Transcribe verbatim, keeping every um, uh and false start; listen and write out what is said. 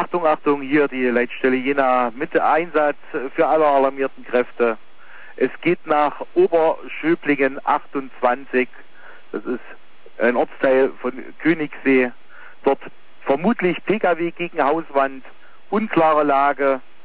Achtung, Achtung, hier die Leitstelle Jena mit Einsatz für alle alarmierten Kräfte. Es geht nach Oberschöblingen achtundzwanzig, das ist ein Ortsteil von Königssee. Dort vermutlich P K W gegen Hauswand, unklare Lage,